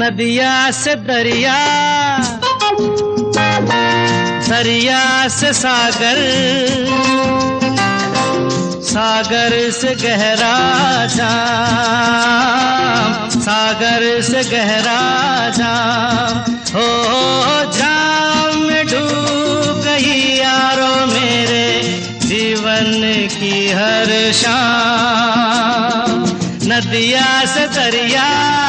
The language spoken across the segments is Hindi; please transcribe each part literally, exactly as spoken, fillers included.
नदिया से दरिया, दरिया से सागर, सागर से गहरा जाम, सागर से गहरा जाम। हो जाम में डूब गई यारो मेरे जीवन की हर शाम। नदिया से दरिया,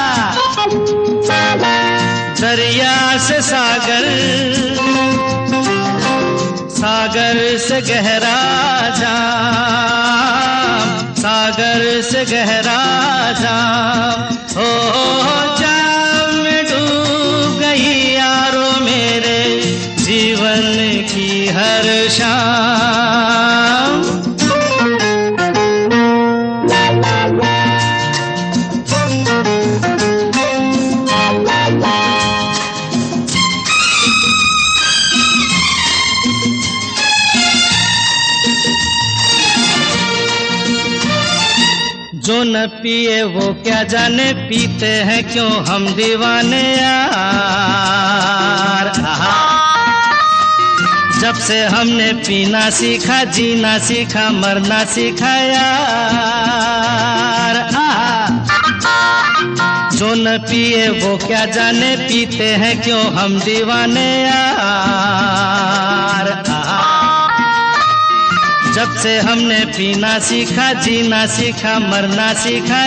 दरिया से सागर, सागर से गहरा जाम, सागर से गहरा जाम। हो जाम में डूब गई यारो मेरे जीवन की हर शाम। जो न पिए वो क्या जाने, पीते हैं क्यों हम दीवाने यार। जब से हमने पीना सीखा, जीना सीखा, मरना सीखा यार। जो न पिए वो क्या जाने, पीते हैं क्यों हम दीवाने यार। जब से हमने पीना सीखा, जीना सीखा, मरना सीखा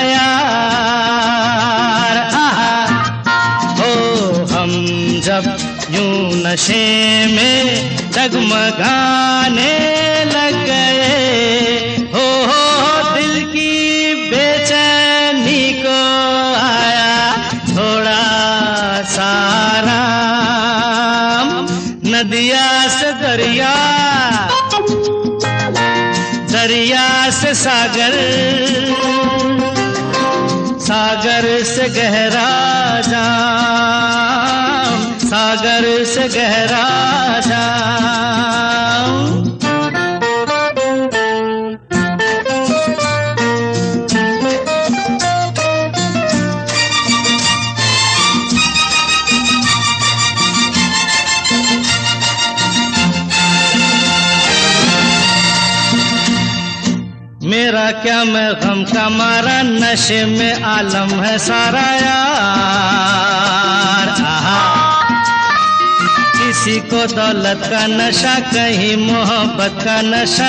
यार। हो हम जब यूं नशे में डगमगाने लग गए, हो, हो दिल की बेचैनी को आया थोड़ा सा आराम। नदिया से दरिया, दरिया से सागर, सागर से गहरा जाम, सागर से गहरा जाम। मेरा क्या मैं गम का मारा, नशे में आलम है सारा यार। किसी को दौलत का नशा, कहीं मोहब्बत का नशा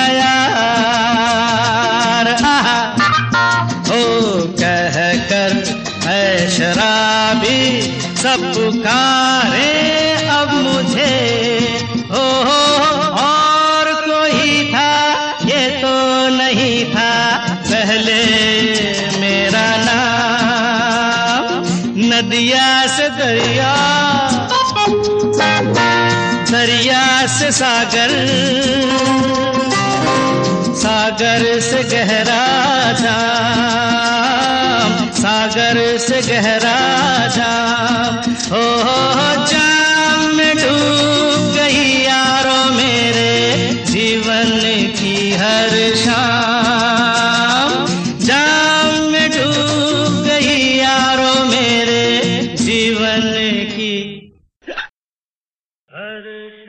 यार। हो कह कर है शराबी सब पुकारे अब मुझे, हो और कोई था ये तो नहीं था पहले मेरा नाम। नदिया से दरिया, दरिया से सागर, सागर से गहरा जाम, सागर से गहरा जाम। हो जाम में डूब गई यारो मेरे जीवन की हर शाम। जाम में डूब गई यारो मेरे जीवन की हर